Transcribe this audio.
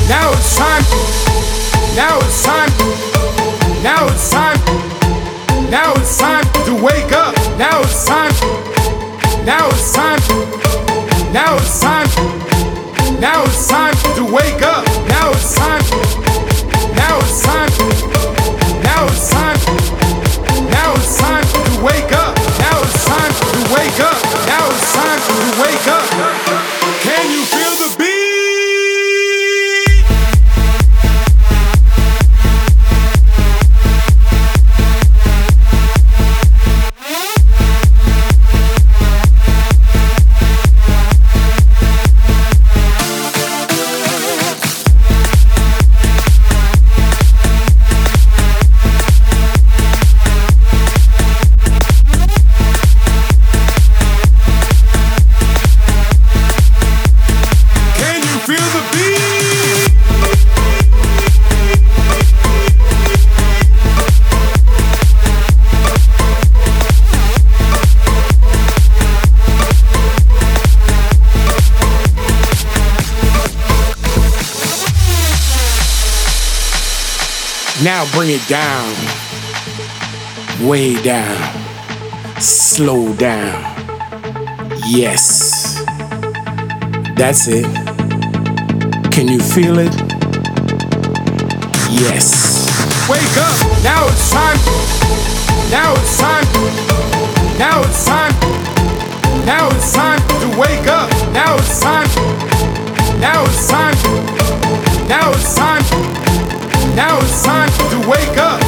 Now it's time. Now it's time. Now it's time. Now it's time to wake up. Now it's time. Now it's time. Now it's time. Now it's time to wake up. Now it's time. Now it's time. Now it's time. Now it's time to wake up. Now it's time to wake up. Now it's time to wake up. Can you feel the beat? Now bring it down, way down, slow down. Yes, that's it. Can you feel it? Yes. Wake up, now it's time. Now it's time. Now it's time. Now it's time to wake up. Now it's time. Now it's time. Now it's time. Now it's time to wake up.